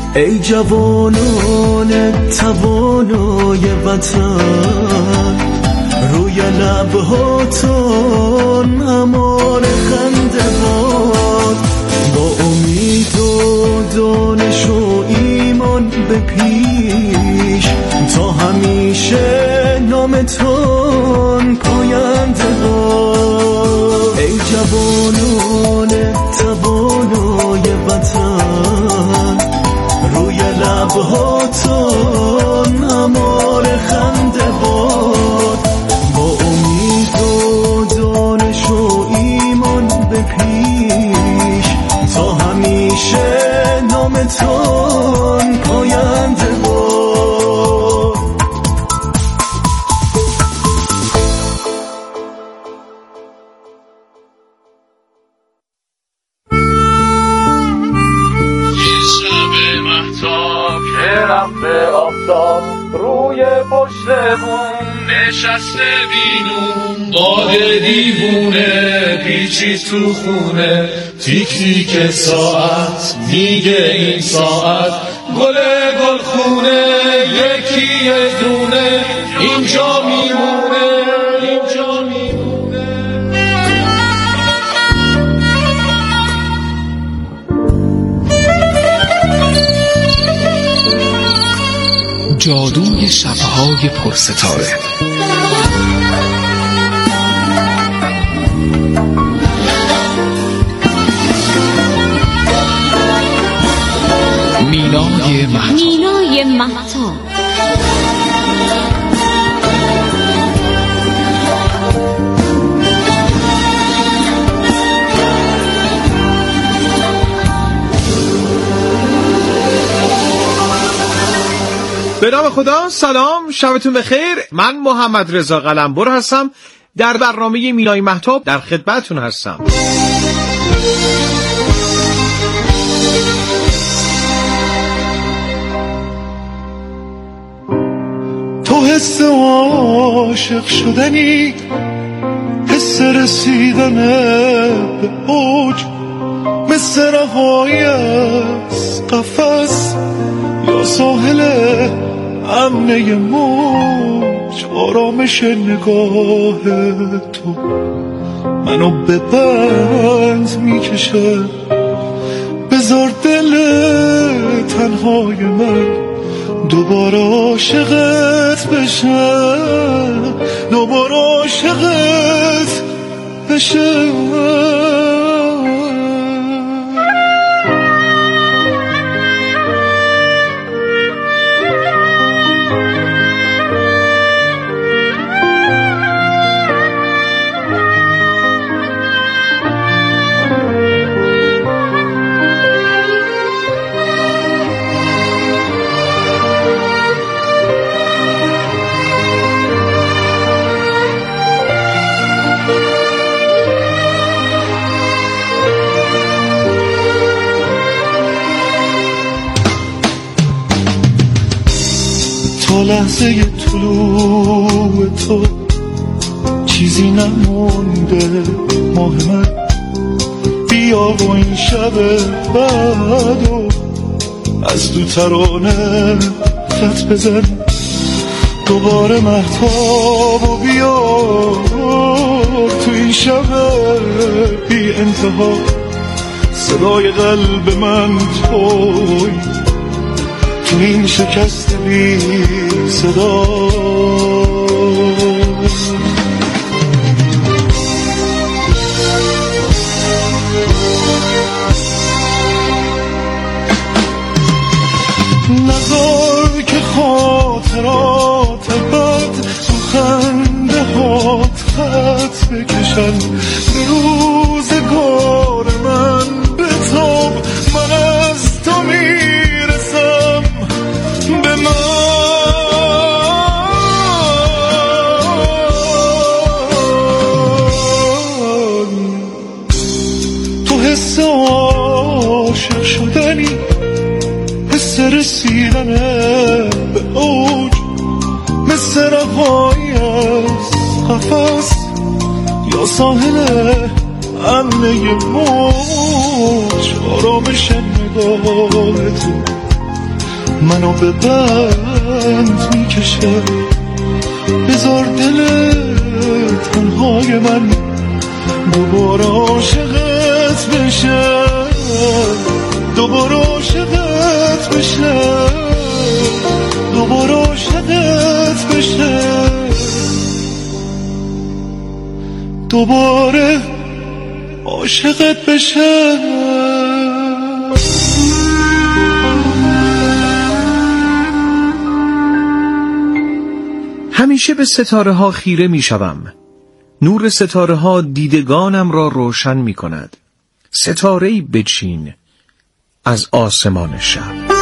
ای جوانان توانای وطن، روی لبهاتون امان خنده باد، با امید و دانش و ایمان به پیش، تا همیشه نامتون پاینده باد. ای جوانان توانای وطن، روی لبهاتون امان خنده باد، با امید و دانش و ایمان به پیش، تا همیشه نامتون پاینده باد. به آفتاب روی پشتمون نشسته بینون، باد دیوونه پیچید تو خونه، تیک تیک ساعت میگه این ساعت گل خونه، یکی یه دونه اینجا میمونه، اینجا میمونه. جادوی شب‌های پرستاره. مینای مهتاب. به نام خدا. سلام، شبتون بخیر. من محمد رضا قلمبر هستم، در برنامه مینای مهتاب در خدمتتون هستم. تو حس عاشق شدنی، حس رسیدن به اوج، مثل رهایی از قفس یا ساحل امنه موج، آرامش نگاه تو منو به بند میکشه، بذار دل تنهای من دوباره عاشقت بشه، دوباره عاشقت بشه. تا لحظه طلوع تو چیزی نمونده ماه من، بیا و این شب بعدو از دو ترانه خط بزن، دوباره مهتاب و بیا تو این شب بی انتها، صدای قلب من توی تو این شکست بی صدا. نذار که خاطرات بد تو خنده هات خط بکشن، به روزگار من بتاب، من از تو میرسم به من. تو حس عاشق شدنی، حس رسیدن به اوج، مثل رهایی از قفس یا ساحل امنه موج، آرامش نگاه تو منو به بند میکشه. بذار دل تنهای من دوباره عاشقت بشه، دوباره عاشقت بشه، دوباره عاشقت بشه، دوباره عاشقت بشه. همیشه به ستاره ها خیره می شوم. نور ستاره ها دیدگانم را روشن می کند. ستاره‌ای بچین از آسمان شب.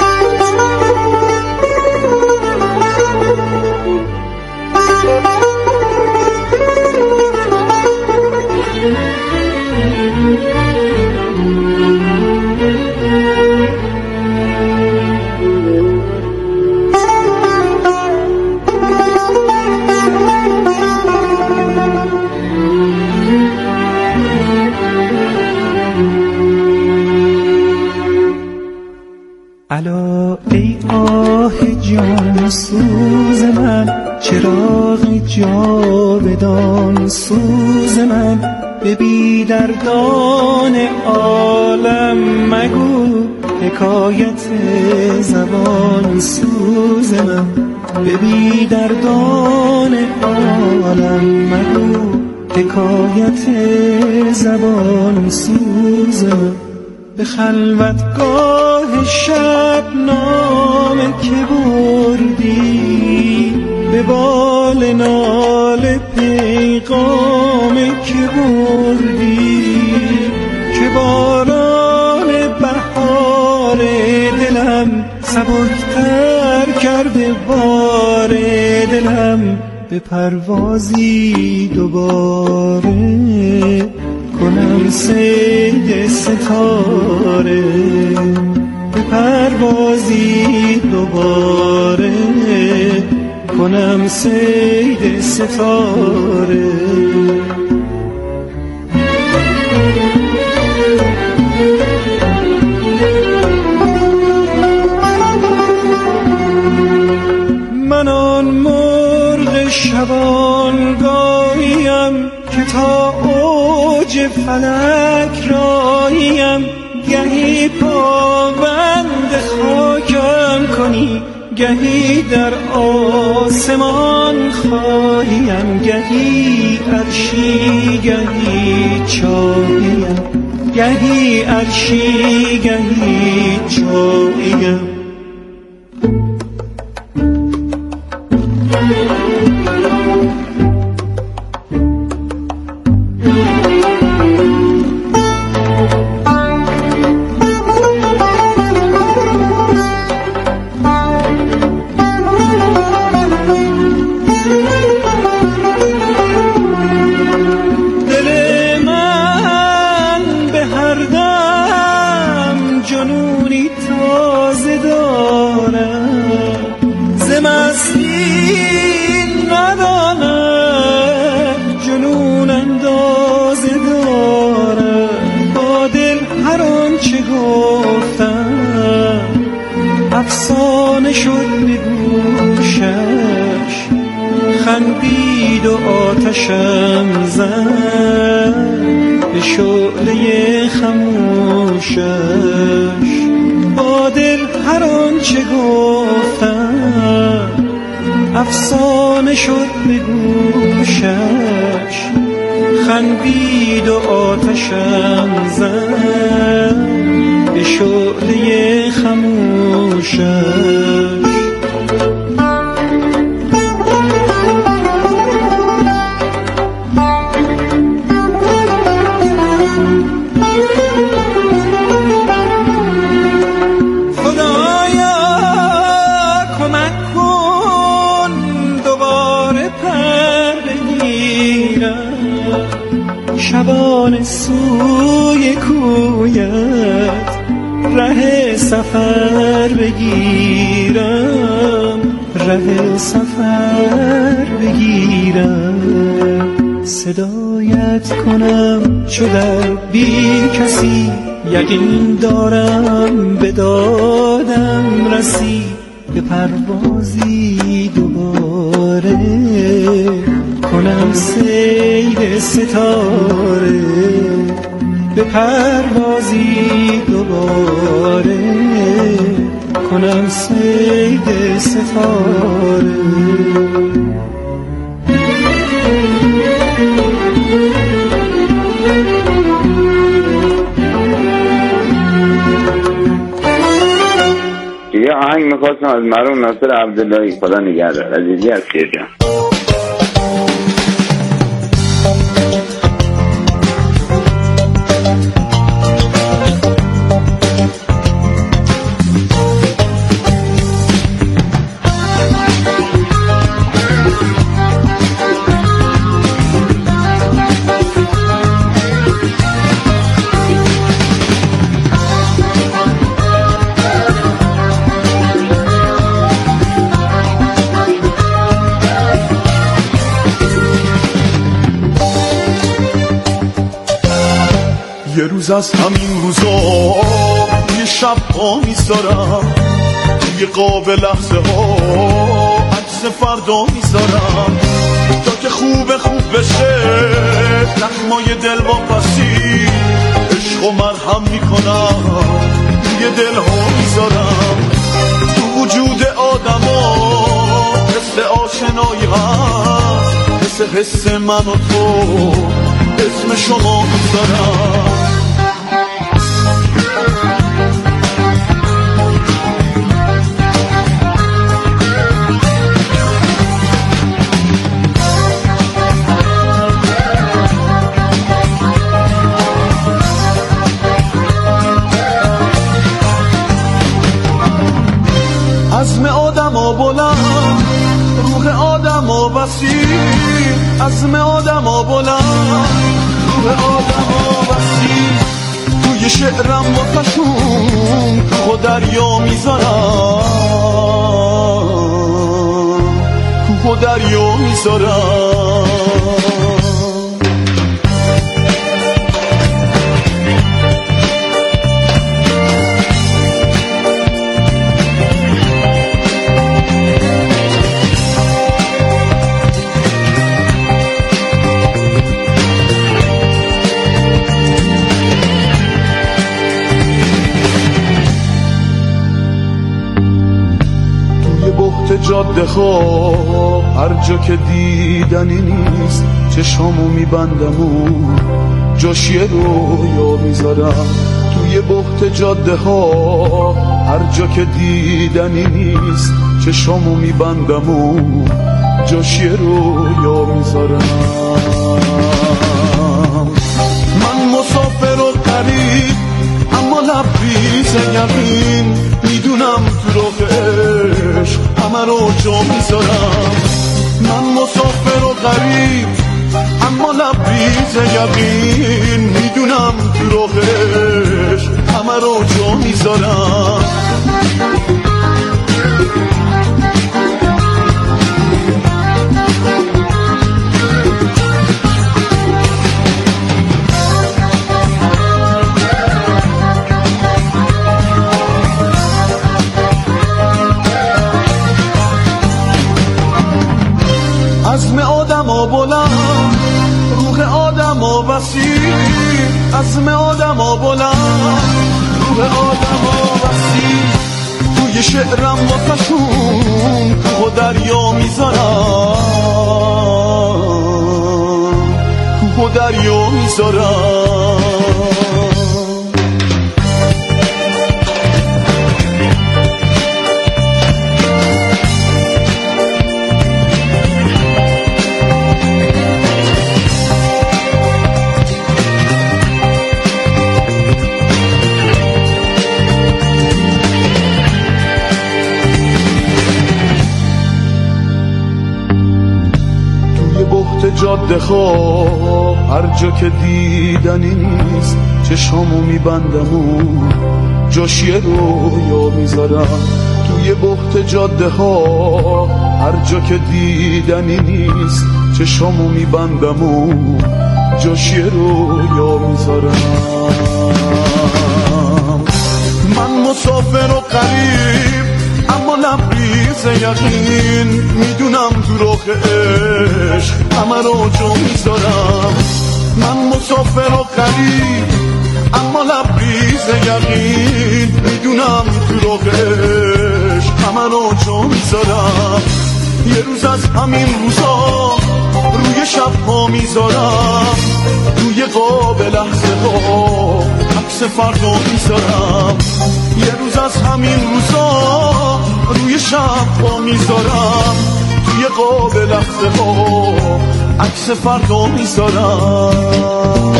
الا ای آه جان سوز من، چراغ جاودان سوز من، به بی دردان عالم مگو حکایت زبان سوز من، به بی دردان عالم مگو حکایت زبان سوز من. به خلوتگاه شب نامه که بردی، به بال ناله پیغامه که بردی، که باران بهار دلم سبکتر کرده بار دلم، به پروازی دوباره کنم صید ستاره، به پروازی دوباره کنم صید ستاره. من آن مرغ شبانگاهیم که تا اوج فلک راهیم، گهی پابند خاکم کنی، گهی در آسمان خواهیم، گهی عرشی گهی چاهیم، گهی عرشی گهی چاهیم. افسانه شد به گوشش، خندید و آتشم زد به شعله خموشش. با دل هر آنچه گفتم افسانه شد به گوشش، خندید و آتشم زد به شعله خموشش. شبان سوی کویت ره سفر بگیرم، ره سفر بگیرم. صدایت کنم چو در بی کسی، یقین دارم به دادم رسی. به پروازی دوباره کنم سیر ستاره، به پروازی دوباره کنم سیر ستاره. یه آهنگ میخواستم از مرحوم ناصر عبداللهی، خدا نگهدار، عزیزی از شیرجان. یه روز از همین روزا یه شب ها میذارم، یه قاب لحظه ها عکس فردا میذارم، تا که خوب بشه زخمای دل واپسی، عشق و مرهم میکنم یه دل ها میذارم. تو وجود آدم ها حس آشنایی هست، حس من و تو اسم شما میذارم. عزم آدم ها بلند، روح آدم ها وسیع، عزم آدم ها بلند، روح آدم ها وسیع. توی شعرم واسشون کوه و دریا میذارم، کوه و دریا میذارم. جاده ها هر جا که دیدنی نیست، چشامو میبندم و جاش یه رویا میذارم. توی بحت جاده ها هر جا که دیدنی نیست، چشامو میبندم و جاش یه رویا میذارم. من مسافر و غریب اما لبریز یقین، میدونم تو راه عشق همه رو جا میذارم. من مسافر و غریب اما لبریز یقین، میدونم تو راه عشق همه رو جا میذارم. عزم آدم ها بلند، روح آدم ها وسیع، عزم آدم ها بلند، روح آدم ها وسیع. توی شعرم واسشون کوه و دریا میذارم، کوه و دریا میذارم. جاده ها هر جا که دیدنی نیست، چشامو میبندم و جاش یه رویا میذارم. توی بحت جاده ها هر جا که دیدنی نیست، چشامو میبندم و جاش یه رویا میذارم. من مسافر و غریب اما لبریز یقین میدونم تو راه عشق همه رو جا میذارم. من مسافر و غریب اما لبریز یقین میدونم تو راه عشق همه رو جا میذارم. یه روز از همین روزا روی شب‌ها میذارم، روی قاب لحظه ها عکس فردا میذارم. یه روز از همین روزا روی شب‌ها میذارم، توی قاب لحظه ها عکس فردا میذارم.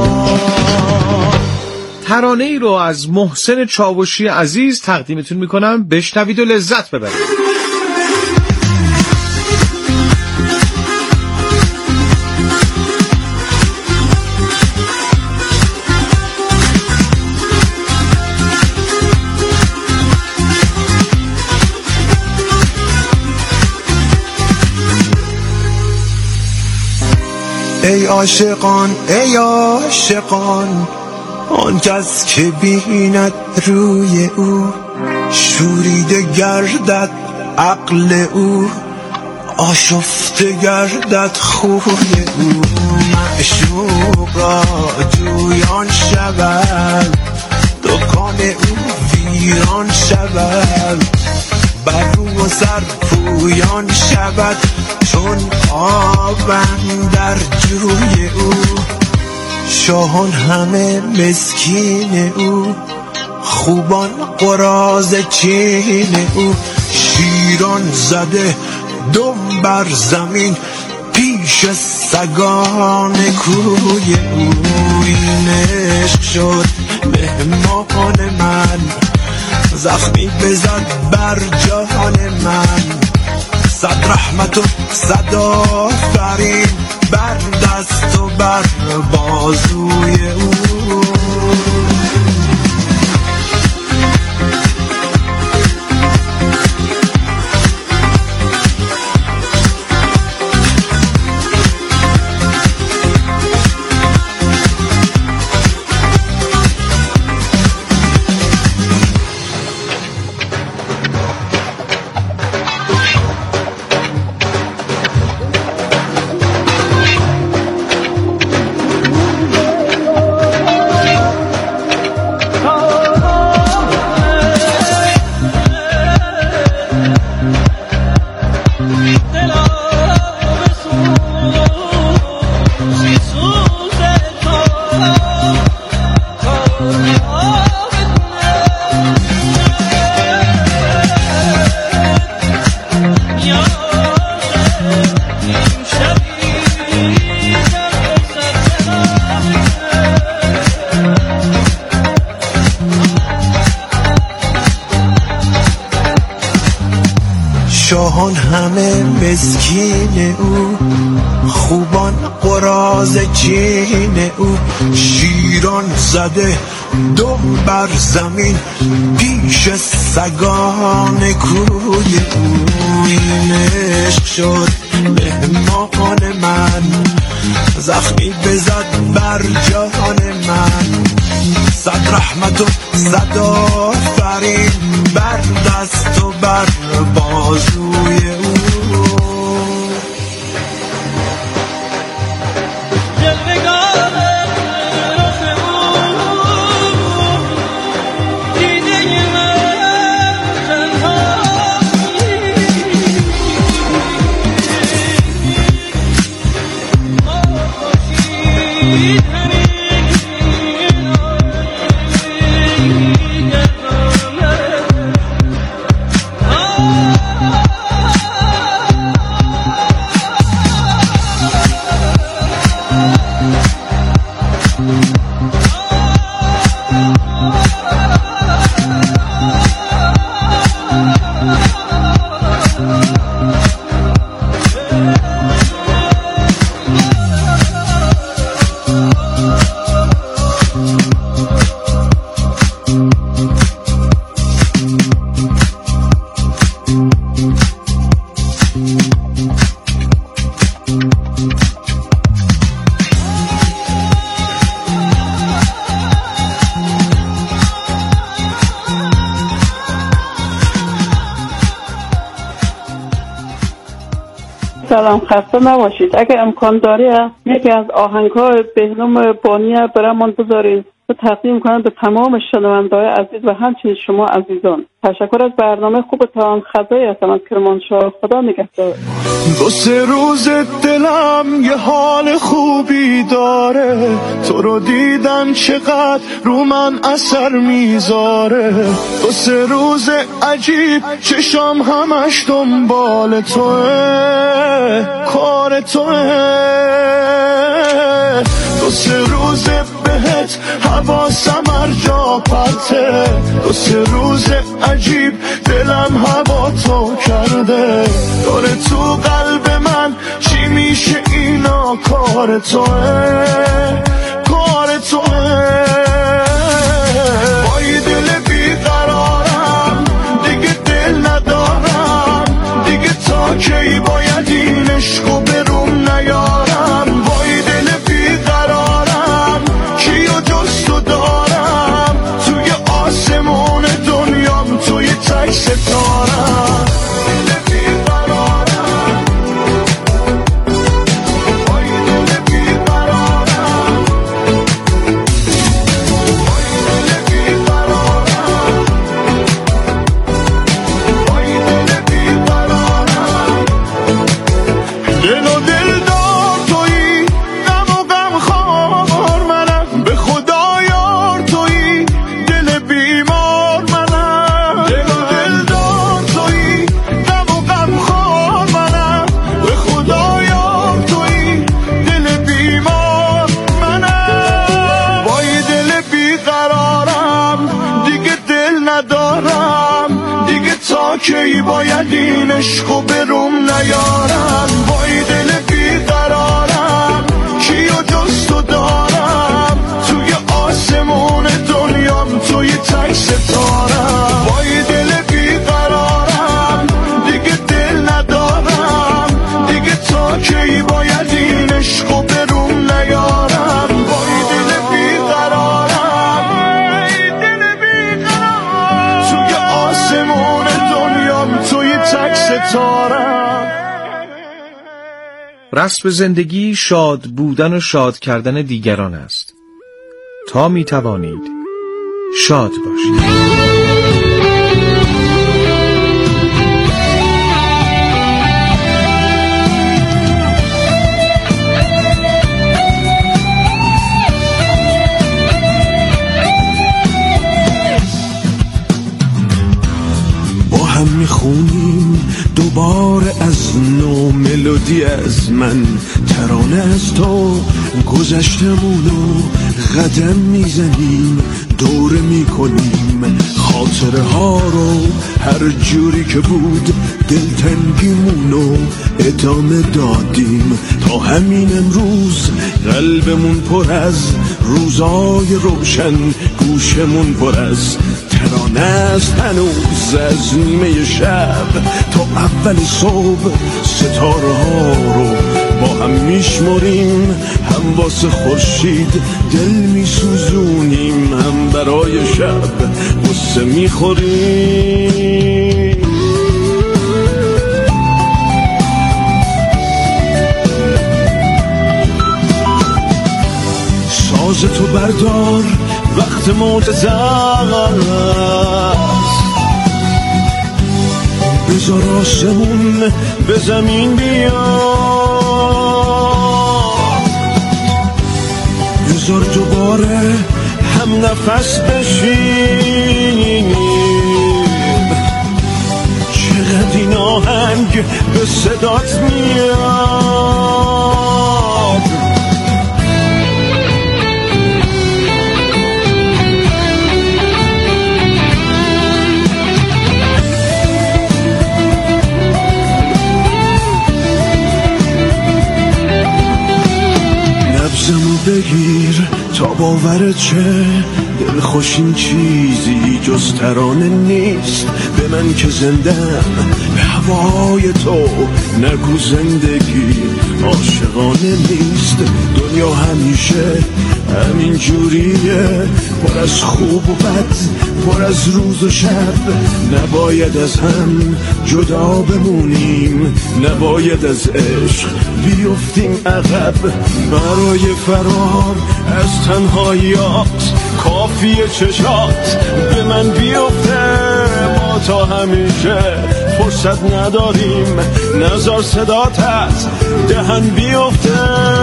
ترانه ای رو از محسن چاوشی عزیز تقدیمتون میکنم، بشنوید و لذت ببرید. ای عاشقان ای عاشقان، آن کس که بیند روی او شوریده گردد عقل او، آشفته گردد خوی او. معشوق را جویان شود، دکان او ویران شود، بر رو و سر پویان شود چون آبم در جوی او. شاهان همه مسکین او، خوبان قراض چین او. شیران زده دم بر زمین پیش سگان کوی او. این عشق شد مهمان من، زخمی بزد بر جان من. صد رحمت و صد آفرین بر دست و بر بازوی او. شاهان همه مسکین او، خوبان قراض چین او. شیران زده دم بر زمین پیش سگان کوی او. این عشق شد مهمان من، زخمی بزد بر جان من. صد رحمت و صد آفرین بر دست و بر بازوی او. سلام، خسته نباشید. اگر امکان داره یکی از آهنگ‌های بهنام بانیه برامون بذارید و تقدیم کنم به تمام شنونده‌های عزیز و همچنین شما عزیزان. تشکر از برنامه خوبتان. خدای هستم از کرمانشاه. خدا نگهدار. دو سه روز دلم یه حال خوبی داره، تو رو دیدن چقدر رو من اثر میذاره. دو سه روز عجیب چشام همش دنبال توه، کار توه. دو سه روز بهت حواسم هر جا پرته، دو سه روز عجیب دلم هوا تو کرده. داره تو قلب من چی میشه اینا، کار توه، کار توه. با یه دل بیقرارم دیگه دل ندارم، دیگه تا کی باید این عشقو بروم نیارم. با یه دل بیقرارم کیو جز تو دارم، توی آسمون دنیام توی تک ستارم. کی باید این عشقو بروم نیارم. با این دل بیقرارم کیو جز تو دارم، توی آسمون دنیام توی تک ستارم. با این دل بیقرارم دیگه دل ندارم، دیگه تا کی باید این عشقو بروم نیارم. با این دل بیقرارم توی آسمون توی تک ستارم. رسم زندگی شاد بودن و شاد کردن دیگران است. تا می توانید شاد باشید. هم میخونیم دوباره از نو ملودی از من، ترانه از تو گذشتمونو قدم میزنیم، دوره میکنیم خاطره ها رو هر جوری که بود، دلتنگیمونو ادامه دادیم تا همین امروز قلبمون پر از روزای روشن، گوشمون پر از ترانه است هنوز از نیمه شب تا اول صبح. ستاره ها رو با هم میشمریم، هم واسه خورشید دل میسوزونیم، هم برای شب قصه میخوریم. ساز تو بردار وقت معجزه است، بذار آسمون به زمین بیاد، بذار دوباره هم نفس بشیم. چقدر این آهنگ به صدات میاد، نبضمو بگیر تا باورت چه دل خوشین چیزی جز ترانه نیست. به من که زندم به هوای تو، نگو زندگی عاشقانه نیست. دنیا همیشه همین جوریه، پر از خوب و بد، پر از روز و شب. نباید از هم جدا بمونیم، نباید از عشق بیفتیم عقب. برای فرار از تنهاییات کافیه چشات به من بیفته. ما تا همیشه فرصت نداریم، نذار صداتت دهن بیفته.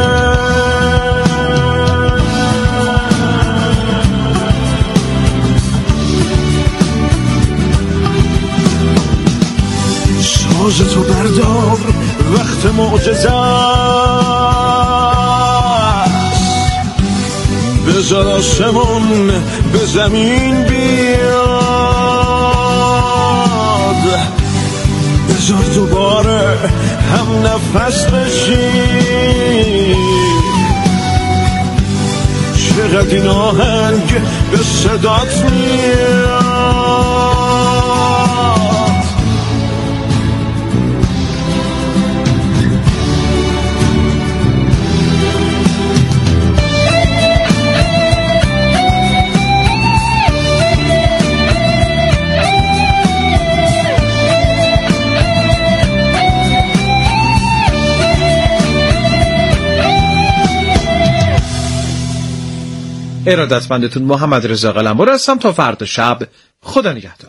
ساز تو بردار، وقت معجزه است. بذار آسمون به زمین بیاد، بذار دوباره هم نفس بشیم. چقدر این آهنگ به صدات میاد. ارادتمندتون محمد رضا قلمبر هستم. تا فردا شب، خدا نگهدار.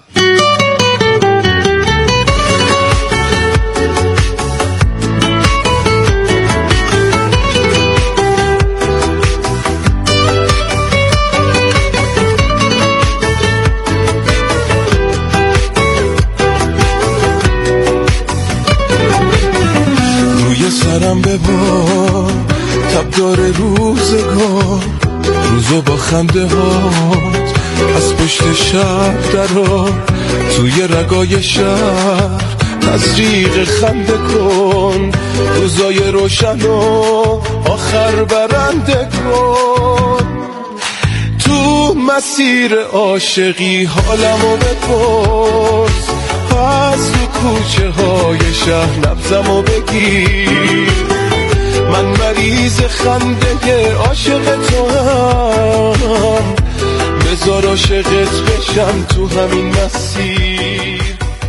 روی سرم ببار تب داره روزگار، روزو با خنده هات از پشت شب درار. توی رگای شهر تزریق خنده کن، روزای روشن و آخر برنده کن. تو مسیر عاشقی حالمو بپرس، از تو کوچه های شهر نبضمو بگیر. من مریض خنده عاشق تو هم، بذار عاشقت بشم تو همین مسیر.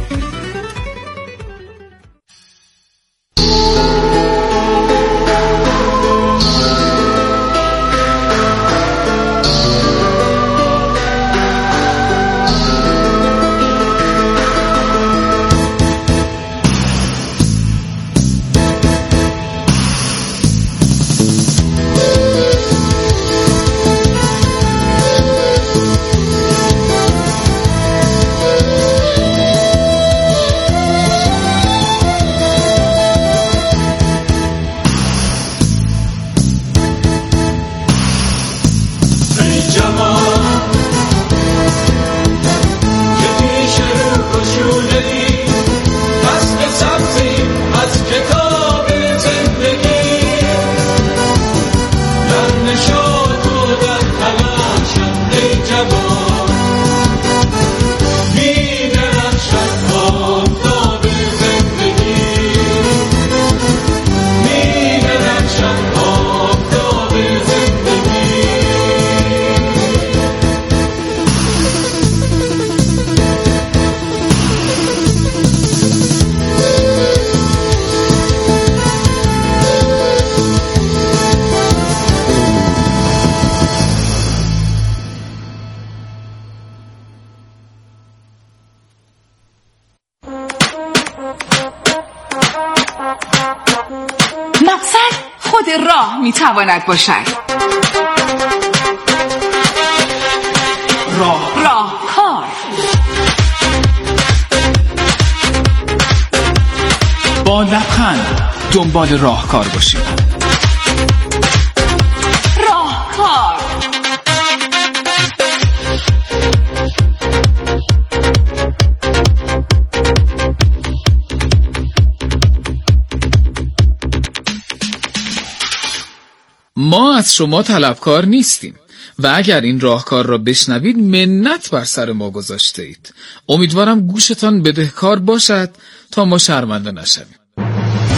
مقصد خود راه میتواند باشد. راهکار. با لبخند دنبال راهکار باشید. راهکار. ما از شما طلبکار نیستیم و اگر این راهکار را بشنوید منت بر سر ما گذاشته اید. امیدوارم گوشتان بدهکار باشد تا ما شرمنده نشویم.